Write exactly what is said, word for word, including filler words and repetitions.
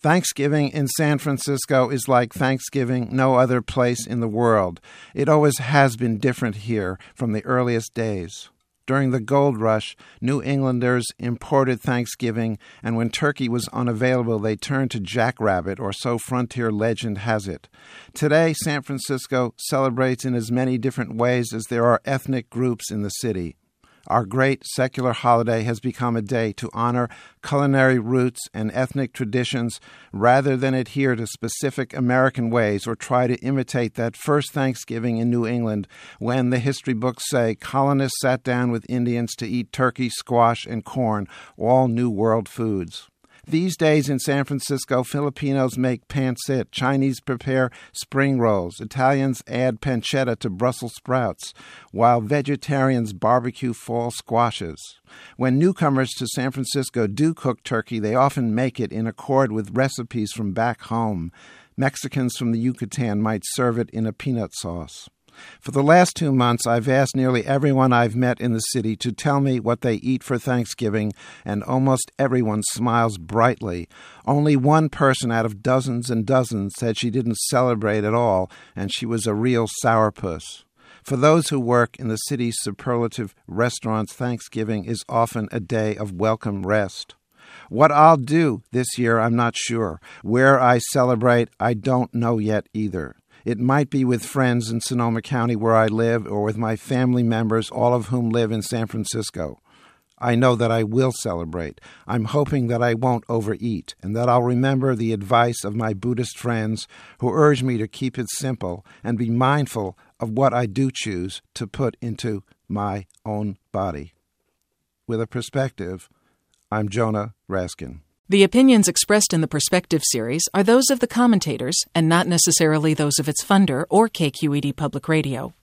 Thanksgiving in San Francisco is like Thanksgiving no other place in the world. It always has been different here from the earliest days. During the gold rush, New Englanders imported Thanksgiving, and when turkey was unavailable, they turned to jackrabbit, or so frontier legend has it. Today, San Francisco celebrates in as many different ways as there are ethnic groups in the city. Our great secular holiday has become a day to honor culinary roots and ethnic traditions rather than adhere to specific American ways or try to imitate that first Thanksgiving in New England when, the history books say, colonists sat down with Indians to eat turkey, squash, and corn, all New World foods. These days in San Francisco, Filipinos make pancit, Chinese prepare spring rolls, Italians add pancetta to Brussels sprouts, while vegetarians barbecue fall squashes. When newcomers to San Francisco do cook turkey, they often make it in accord with recipes from back home. Mexicans from the Yucatan might serve it in a peanut sauce. For the last two months, I've asked nearly everyone I've met in the city to tell me what they eat for Thanksgiving, and almost everyone smiles brightly. Only one person out of dozens and dozens said she didn't celebrate at all, and she was a real sourpuss. For those who work in the city's superlative restaurants, Thanksgiving is often a day of welcome rest. What I'll do this year, I'm not sure. Where I celebrate, I don't know yet either. It might be with friends in Sonoma County where I live, or with my family members, all of whom live in San Francisco. I know that I will celebrate. I'm hoping that I won't overeat, and that I'll remember the advice of my Buddhist friends who urge me to keep it simple and be mindful of what I do choose to put into my own body. With a perspective, I'm Jonah Raskin. The opinions expressed in the Perspective series are those of the commentators and not necessarily those of its funder or K Q E D Public Radio.